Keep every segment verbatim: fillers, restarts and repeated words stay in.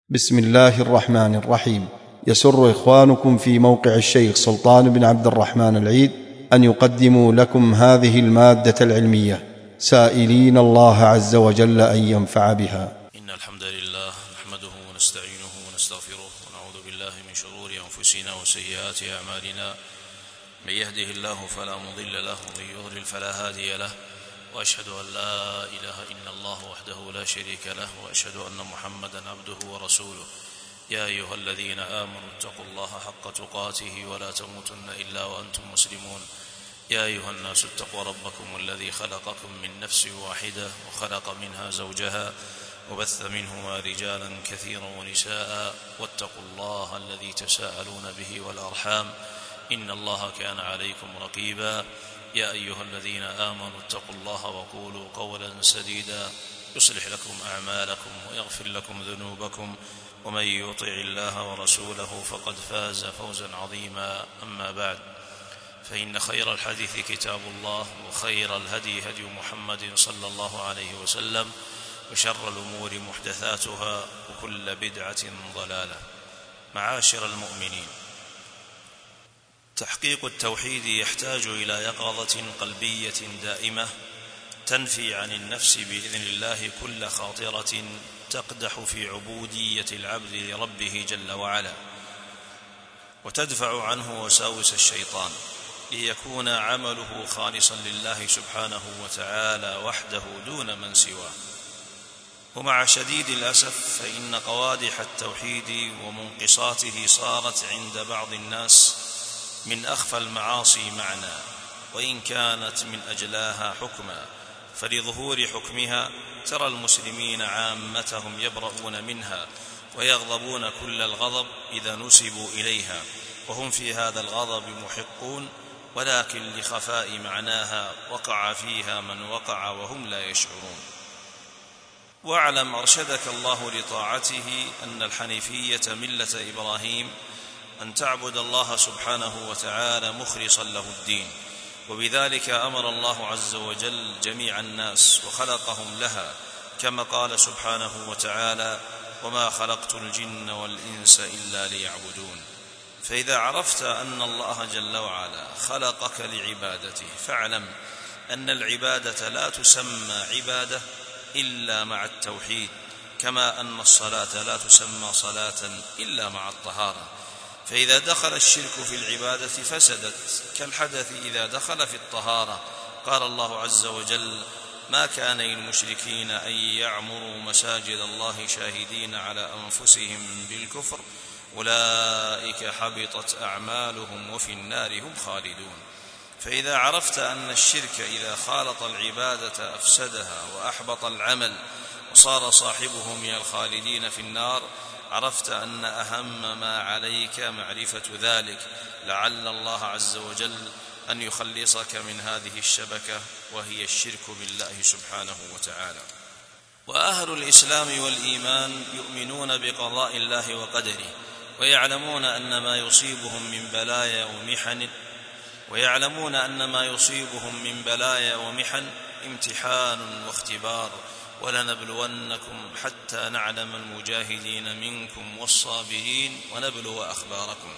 بسم الله الرحمن الرحيم. يسر إخوانكم في موقع الشيخ سلطان بن عبد الرحمن العيد أن يقدموا لكم هذه المادة العلمية، سائلين الله عز وجل أن ينفع بها. إن الحمد لله نحمده ونستعينه ونستغفره ونعوذ بالله من شرور أنفسنا وسيئات أعمالنا، من يهده الله فلا مضل له ومن يضلل فلا هادي له، وأشهد أن لا إله إلا الله وحده لا شريك له، وأشهد أن محمدا عبده ورسوله. يا أيها الذين آمنوا اتقوا الله حق تقاته ولا تموتن إلا وأنتم مسلمون. يا أيها الناس اتقوا ربكم الذي خلقكم من نفس واحدة وخلق منها زوجها وبث منهما رجالا كثيرا ونساء، واتقوا الله الذي تساءلون به والأرحام إن الله كان عليكم رقيبا. يا أيها الذين آمنوا اتقوا الله وقولوا قولا سديدا يصلح لكم أعمالكم ويغفر لكم ذنوبكم، ومن يطع الله ورسوله فقد فاز فوزا عظيما. أما بعد، فإن خير الحديث كتاب الله، وخير الهدي هدي محمد صلى الله عليه وسلم، وشر الأمور محدثاتها، وكل بدعة ضلالة. معاشر المؤمنين، تحقيق التوحيد يحتاج إلى يقظة قلبية دائمة تنفي عن النفس بإذن الله كل خاطرة تقدح في عبودية العبد لربه جل وعلا، وتدفع عنه وساوس الشيطان، ليكون عمله خالصا لله سبحانه وتعالى وحده دون من سواه. ومع شديد الأسف فإن قوادح التوحيد ومنقصاته صارت عند بعض الناس من أخفى المعاصي معنى، وإن كانت من أجلاها حكما، فلظهور حكمها ترى المسلمين عامتهم يبرؤون منها ويغضبون كل الغضب إذا نسبوا إليها، وهم في هذا الغضب محقون، ولكن لخفاء معناها وقع فيها من وقع وهم لا يشعرون. واعلم أرشدك الله لطاعته أن الحنيفية ملة إبراهيم أن تعبد الله سبحانه وتعالى مخلصا له الدين، وبذلك أمر الله عز وجل جميع الناس وخلقهم لها، كما قال سبحانه وتعالى: وما خلقت الجن والإنس إلا ليعبدون. فإذا عرفت أن الله جل وعلا خلقك لعبادته، فاعلم أن العبادة لا تسمى عبادة إلا مع التوحيد، كما أن الصلاة لا تسمى صلاة إلا مع الطهارة. فإذا دخل الشرك في العبادة فسدت، كالحدث إذا دخل في الطهارة. قال الله عز وجل: ما كان للمشركين أن يعمروا مساجد الله شاهدين على أنفسهم بالكفر أولئك حبطت أعمالهم وفي النار هم خالدون. فإذا عرفت أن الشرك إذا خالط العبادة أفسدها وأحبط العمل وصار صاحبه من الخالدين في النار، عرفت أن أهم ما عليك معرفة ذلك، لعل الله عز وجل أن يخلصك من هذه الشبكة وهي الشرك بالله سبحانه وتعالى. وأهل الإسلام والإيمان يؤمنون بقضاء الله وقدره، ويعلمون أن ما يصيبهم من بلايا ومحن ويعلمون أن ما يصيبهم من بلايا ومحن امتحان واختبار، ولنبلونكم حتى نعلم المجاهدين منكم والصابرين ونبلو أخباركم.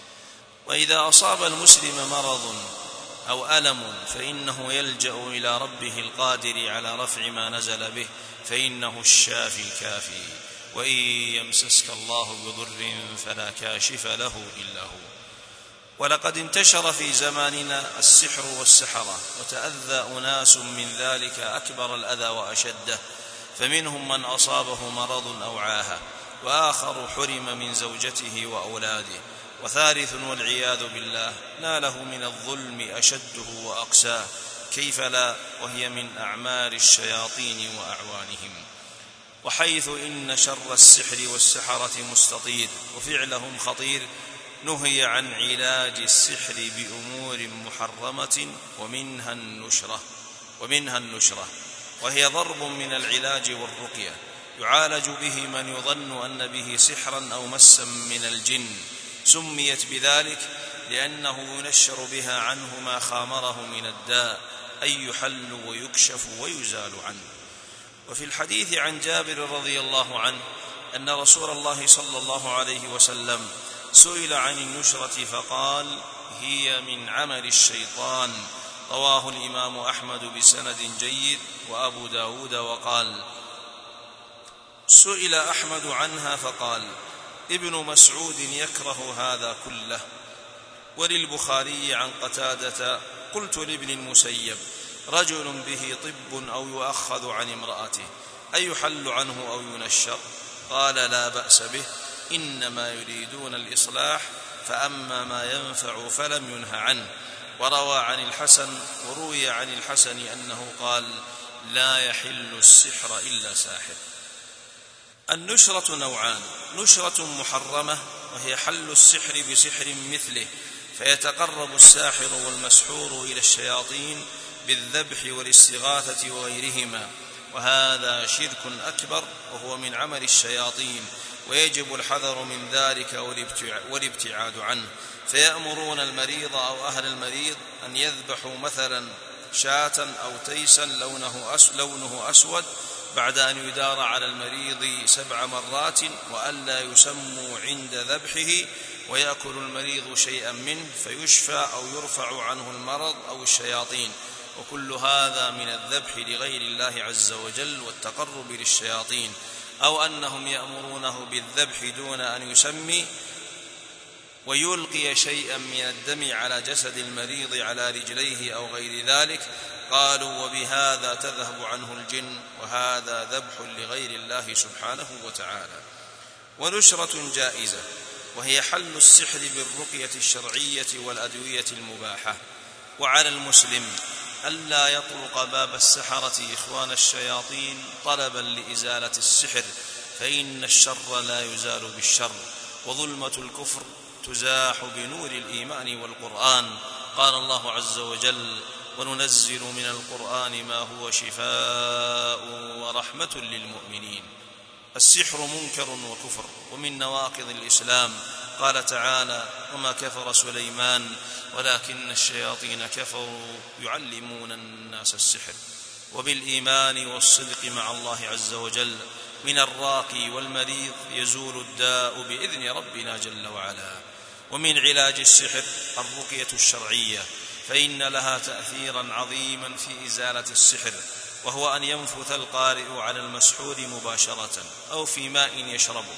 وإذا أصاب المسلم مرض أو ألم فإنه يلجأ إلى ربه القادر على رفع ما نزل به، فإنه الشافي الكافي. وإن يمسسك الله بضر فلا كاشف له إلا هو. ولقد انتشر في زماننا السحر والسحرة، وتأذى أناس من ذلك أكبر الأذى وأشده، فمنهم من أصابه مرض أو عاهة، وآخر حرم من زوجته وأولاده، وثالث والعياذ بالله ناله من الظلم أشده وأقساه، كيف لا وهي من أعمال الشياطين وأعوانهم. وحيث إن شر السحر والسحرة مستطير وفعلهم خطير، نهي عن علاج السحر بأمور محرمة، ومنها النشرة ومنها النشرة وهي ضرب من العلاج والرقية، يعالج به من يظن أن به سحرا أو مسا من الجن. سميت بذلك لأنه ينشر بها عنه ما خامره من الداء، أي يحل ويكشف ويزال عنه. وفي الحديث عن جابر رضي الله عنه أن رسول الله صلى الله عليه وسلم سئل عن النشرة فقال: هي من عمل الشيطان. رواه الإمام أحمد بسند جيد وأبو داود. وقال: سئل أحمد عنها فقال: ابن مسعود يكره هذا كله. وللبخاري عن قتادة: قلت لابن المسيب: رجل به طب أو يؤخذ عن امرأته أيحل عنه أو ينشر؟ قال: لا بأس به، إنما يريدون الإصلاح، فأما ما ينفع فلم ينه عنه. وروى عن الحسن وروي عن الحسن أنه قال: لا يحل السحر إلا ساحر. النشرة نوعان: نشرة محرمة وهي حل السحر بسحر مثله، فيتقرب الساحر والمسحور إلى الشياطين بالذبح والاستغاثة وغيرهما، وهذا شرك أكبر وهو من عمل الشياطين، ويجب الحذر من ذلك والابتعاد عنه. فيأمرون المريض أو أهل المريض أن يذبحوا مثلا شاة أو تيسا لونه, أس لونه أسود بعد أن يدار على المريض سبع مرات، وألا يسموا عند ذبحه، ويأكل المريض شيئا منه فيشفى أو يرفع عنه المرض أو الشياطين. وكل هذا من الذبح لغير الله عز وجل والتقرب للشياطين. أو أنهم يأمرونه بالذبح دون أن يسمي ويلقي شيئا من الدم على جسد المريض على رجليه أو غير ذلك. قالوا: وبهذا تذهب عنه الجن، وهذا ذبح لغير الله سبحانه وتعالى. ونشرة جائزة وهي حل السحر بالرقية الشرعية والأدوية المباحة. وعلى المسلم ألا يطرق باب السحرة إخوان الشياطين طلبا لإزالة السحر، فإن الشر لا يزال بالشر، وظلمة الكفر تزاح بنور الإيمان والقرآن. قال الله عز وجل: وننزل من القرآن ما هو شفاء ورحمة للمؤمنين. السحر منكر وكفر ومن نواقض الإسلام. قال تعالى: وما كفر سليمان ولكن الشياطين كفروا يعلمون الناس السحر. وبالإيمان والصدق مع الله عز وجل من الراقي والمريض يزول الداء بإذن ربنا جل وعلا. ومن علاج السحر الرقية الشرعية، فإن لها تأثيرا عظيما في إزالة السحر، وهو أن ينفث القارئ على المسحور مباشرة أو في ماء يشربه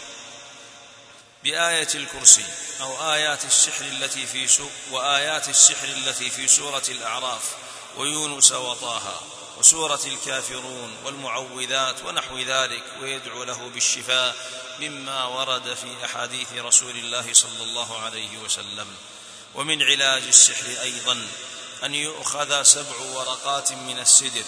بآية الكرسي أو آيات السحر التي في سو وآيات السحر التي في سورة الأعراف ويونس وطه وسورة الكافرون والمعوذات ونحو ذلك، ويدعو له بالشفاء مما ورد في أحاديث رسول الله صلى الله عليه وسلم. ومن علاج السحر أيضا أن يؤخذ سبع ورقات من السدر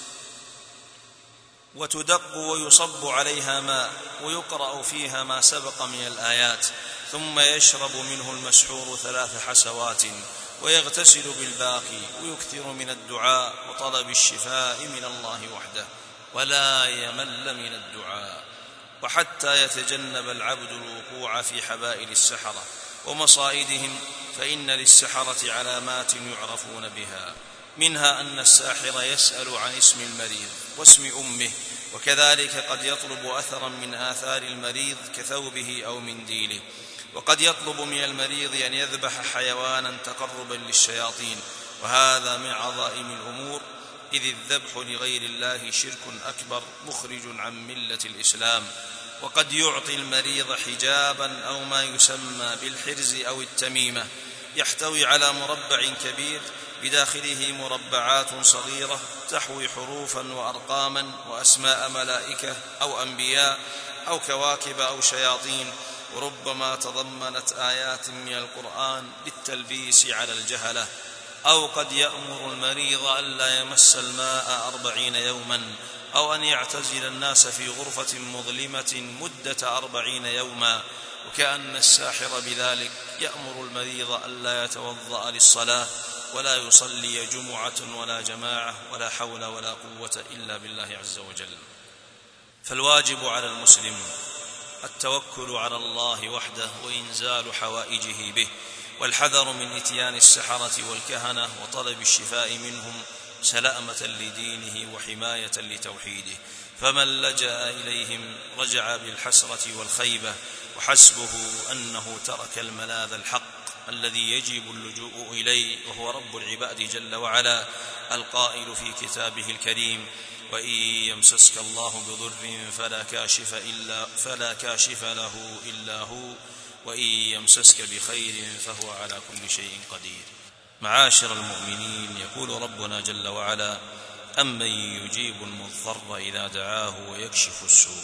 وتدق ويصب عليها ماء ويقرأ فيها ما سبق من الآيات، ثم يشرب منه المسحور ثلاث حسوات ويغتسل بالباقي، ويكثر من الدعاء وطلب الشفاء من الله وحده ولا يمل من الدعاء، وحتى يتجنب العبد الوقوع في حبائل السحرة ومصائدهم، فإن للسحرة علامات يعرفون بها، منها أن الساحر يسأل عن اسم المريض واسم أمه، وكذلك قد يطلب أثرا من آثار المريض كثوبه أو منديله، وقد يطلب من المريض أن يذبح حيوانا تقربا للشياطين، وهذا من عظائم الأمور، إذ الذبح لغير الله شرك أكبر مخرج عن ملة الإسلام. وقد يعطي المريض حجابا أو ما يسمى بالحرز أو التميمة يحتوي على مربع كبير بداخله مربعات صغيرة تحوي حروفا وأرقاما وأسماء ملائكة أو أنبياء أو كواكب أو شياطين، وربما تضمنت آيات من القرآن للتلبيس على الجهلة. أو قد يأمر المريض ألا يمس الماء أربعين يوما، أو أن يعتزل الناس في غرفة مظلمة مدة أربعين يوما، وكأن الساحر بذلك يأمر المريض ألا يتوضأ للصلاة ولا يصلي جمعة ولا جماعة ولا حول ولا قوة إلا بالله عز وجل. فالواجب على المسلم التوكل على الله وحده وإنزال حوائجه به، والحذر من إتيان السحرة والكهنة وطلب الشفاء منهم سلامة لدينه وحماية لتوحيده، فمن لجأ إليهم رجع بالحسرة والخيبة، وحسبه أنه ترك الملاذ الحق الذي يجب اللجوء إليه، وهو رب العباد جل وعلا القائل في كتابه الكريم: وإن يمسسك الله بضر فلا كاشف, إلا فلا كاشف له إلا هو، وإن يمسسك بخير فهو على كل شيء قدير. معاشر المؤمنين، يقول ربنا جل وعلا: أمن يجيب المضطر إذا دعاه ويكشف السوء.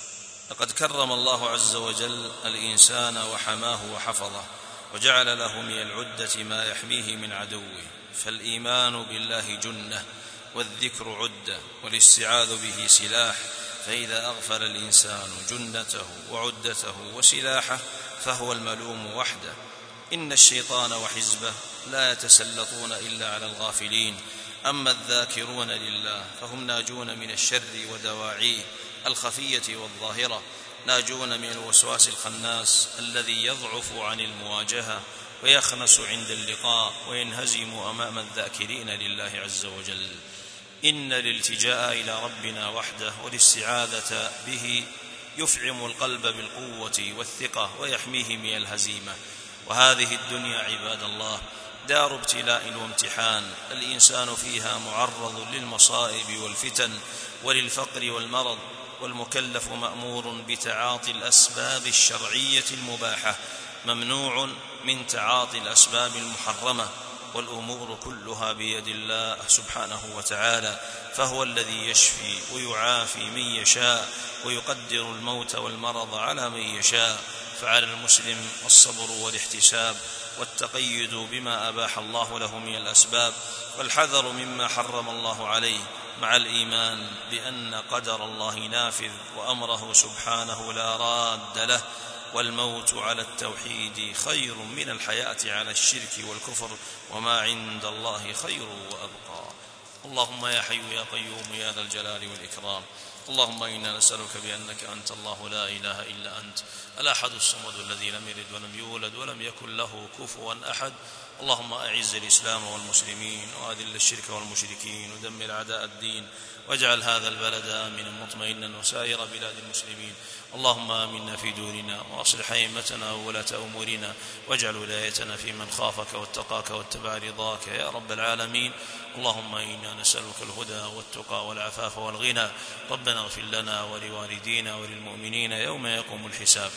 لقد كرم الله عز وجل الإنسان وحماه وحفظه، وجعل له من العدة ما يحميه من عدوه، فالإيمان بالله جنة، والذكر عدة، والاستعاذ به سلاح، فإذا أغفل الإنسان جنته وعدته وسلاحه فهو الملوم وحده. إن الشيطان وحزبه لا يتسلطون إلا على الغافلين، أما الذاكرون لله فهم ناجون من الشر ودواعيه الخفية والظاهرة، ناجون من الوسواس الخناس الذي يضعف عن المواجهة ويخنس عند اللقاء وينهزم أمام الذاكرين لله عز وجل. إن الالتجاء إلى ربنا وحده والاستعاذة به يفعم القلب بالقوة والثقة ويحميه من الهزيمة. وهذه الدنيا عباد الله دار ابتلاء وامتحان، الإنسان فيها معرض للمصائب والفتن وللفقر والمرض، والمكلف مأمور بتعاطي الأسباب الشرعية المباحة، ممنوع من تعاطي الأسباب المحرمة، والأمور كلها بيد الله سبحانه وتعالى، فهو الذي يشفي ويعافي من يشاء ويقدر الموت والمرض على من يشاء. فعلى المسلم الصبر والاحتساب والتقيد بما أباح الله له من الأسباب، والحذر مما حرم الله عليه، مع الإيمان بأن قدر الله نافذ وأمره سبحانه لا راد له، والموت على التوحيد خير من الحياة على الشرك والكفر، وما عند الله خير وأبقى. اللهم يا حي يا قيوم يا ذا الجلال والإكرام، اللهم إنا نسألك بأنك أنت الله لا إله إلا أنت الأحد الصمد الذي لم يلد ولم يولد ولم يكن له كفوا أحد. اللهم أعز الإسلام والمسلمين وأذل الشرك والمشركين ودمر أعداء الدين، واجعل هذا البلد آمنا مطمئنا وسائر بلاد المسلمين. اللهم آمنا في دورنا وأصلح أئمتنا وولاة أمورنا، واجعل ولايتنا في من خافك واتقاك واتبع رضاك يا رب العالمين. اللهم إنا نسألك الهدى والتقى والعفاف والغنى. ربنا اغفر لنا ولوالدينا وللمؤمنين يوم يقوم الحساب.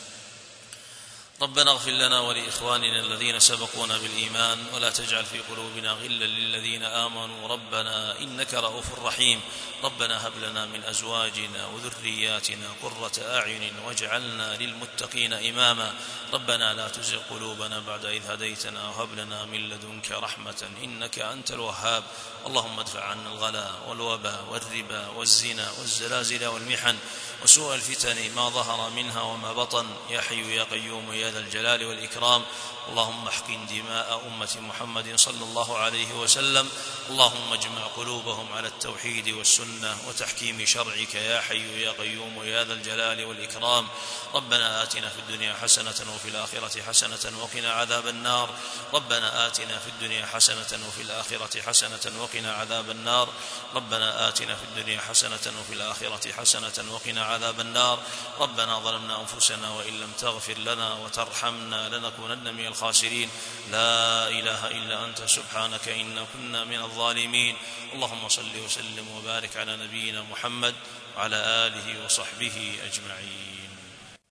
ربنا اغفر لنا ولإخواننا الذين سبقونا بالإيمان، ولا تجعل في قلوبنا غلا للذين آمنوا ربنا إنك رؤوف رحيم. ربنا هب لنا من أزواجنا وذرياتنا قرة أعين واجعلنا للمتقين إماما. ربنا لا تزغ قلوبنا بعد إذ هديتنا وهب لنا من لدنك رحمة إنك أنت الوهاب. اللهم ادفع عنا الغلا والوبا والربا والزنا والزلازل والمحن وسوء الفتن ما ظهر منها وما بطن، يا حي يا قيوم يا ذا الجلال والإكرام. اللهم احقن دماء أمة محمد صلى الله عليه وسلم. اللهم اجمع قلوبهم على التوحيد والسنة وتحكيم شرعك، يا حي يا قيوم يا ذا الجلال والإكرام. ربنا آتنا في الدنيا حسنة وفي الآخرة حسنة وقنا عذاب النار. ربنا آتنا في الدنيا حسنة وفي الآخرة حسنة وقنا عذاب النار. ربنا آتنا في الدنيا حسنة وفي الآخرة حسنة وقنا عذاب النار. ربنا ظلمنا أنفسنا وإن لم تغفر لنا وترحمنا لنكونن من الخاسرين. لا إله إلا أنت سبحانك إنا كنا من الظالمين. اللهم صل وسلم وبارك على نبينا محمد وعلى آله وصحبه أجمعين.